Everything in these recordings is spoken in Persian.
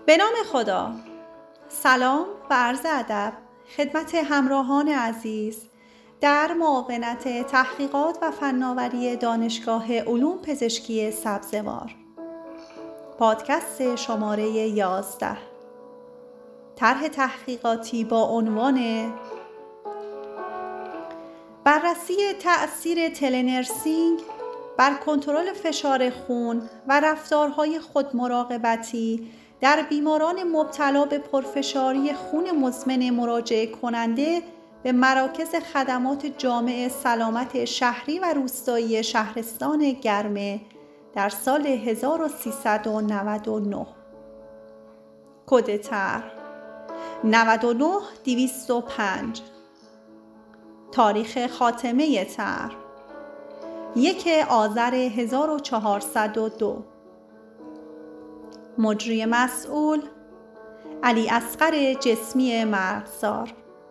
به نام خدا. سلام و عرض ادب خدمت همراهان عزیز در معاونت تحقیقات و فناوری دانشگاه علوم پزشکی سبزوار. پادکست شماره 11. طرح تحقیقاتی با عنوان بررسی تأثیر تلنرسینگ بر کنترل فشار خون و رفتارهای خودمراقبتی در بیماران مبتلا به پرفشاری خون مزمن مراجعه کننده به مراکز خدمات جامع سلامت شهری و روستایی شهرستان گرمه در سال 1399. کد طرح 99205. تاریخ خاتمه طرح 1 آذر 1402. مجری مسئول علی اصغر جسمی مرغزار.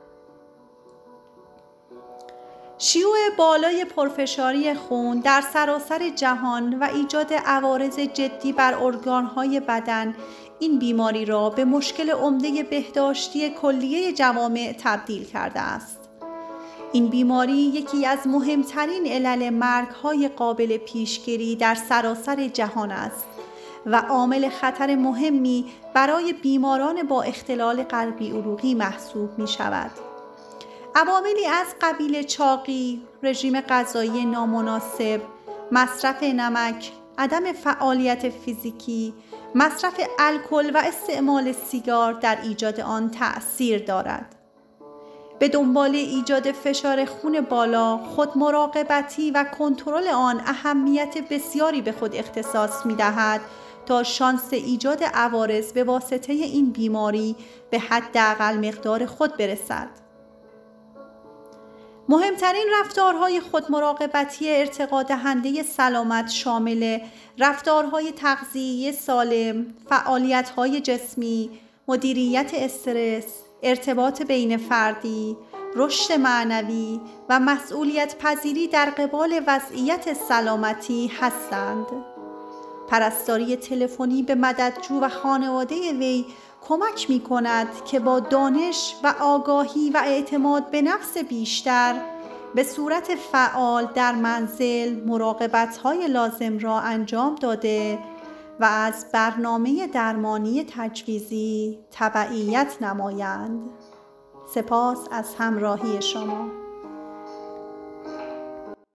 شیوع بالای پرفشاری خون در سراسر جهان و ایجاد عوارض جدی بر ارگانهای بدن این بیماری را به مشکل عمده بهداشتی کلیه جوامع تبدیل کرده است. این بیماری یکی از مهمترین علل مرگ‌های قابل پیشگیری در سراسر جهان است و عامل خطر مهمی برای بیماران با اختلال قلبی عروقی محسوب می شود. عواملی از قبیل چاقی، رژیم غذایی نامناسب، مصرف نمک، عدم فعالیت فیزیکی، مصرف الکل و استعمال سیگار در ایجاد آن تأثیر دارد. به دنبال ایجاد فشار خون بالا، خودمراقبتی و کنترل آن اهمیت بسیاری به خود اختصاص می‌دهد تا شانس ایجاد عوارض به واسطه این بیماری به حداقل مقدار خود برسد. مهمترین رفتارهای خودمراقبتی ارتقا دهنده سلامت شامل رفتارهای تغذیه‌ای سالم، فعالیت‌های جسمی، مدیریت استرس، ارتباط بین فردی، رشد معنوی و مسئولیت پذیری در قبال وضعیت سلامتی هستند. پرستاری تلفنی به مددجو و خانواده وی کمک می کند که با دانش و آگاهی و اعتماد به نفس بیشتر به صورت فعال در منزل مراقبت‌های لازم را انجام داده و از برنامه درمانی تجویزی تبعیت نمایند. سپاس از همراهی شما.